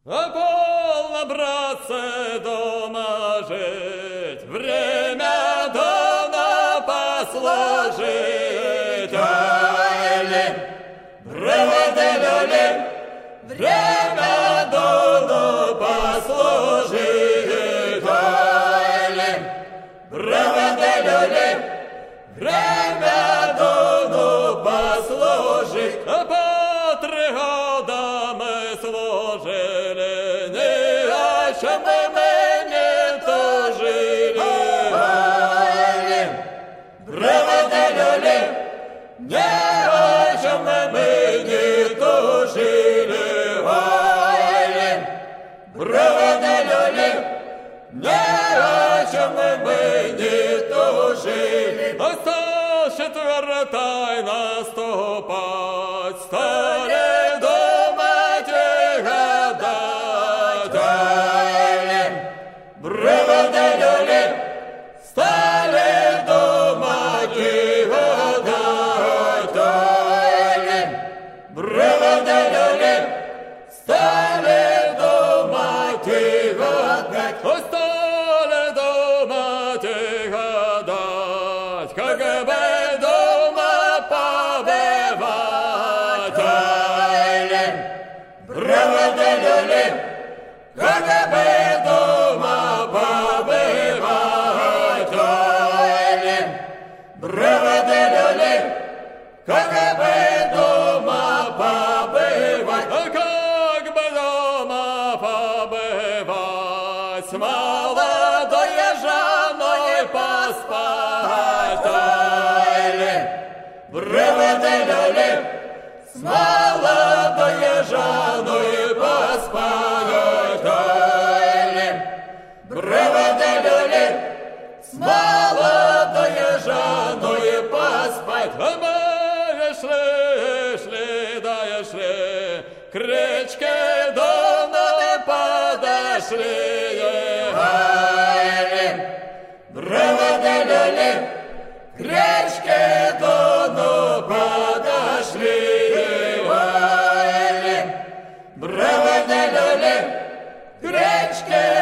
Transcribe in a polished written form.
А полно, братцы, дома жить, время давно послужить. Али, браваделюли, время давно послужить. Али, браваделюли, время давно послужить. А по 3 года мы служили, ни о чем мы не тужили. Али, браваделюли, ни о чем мы не тужили. Али, браваделюли, ни о чем мы не тужили. А 104-й наступать стали думать и гадать. Али, браваделюли, стали думать и гадать. Али, браваделюли, стали думать и гадать. Стали думать и гадать, как бы дома побывать. Али, браваделюли, как бы дома побывать. Али, браваделюли, как бы дома побывать. А как бы дома побывать, с молодой женой поспать. Али, браваделюли, с молодой женой поспать. Али, браваделюли, с молодой женой поспать. А мы шли, да шли, к речке давно подошли. Али, браваделюли, к речке давно подошли. Али, браваделюли, к речке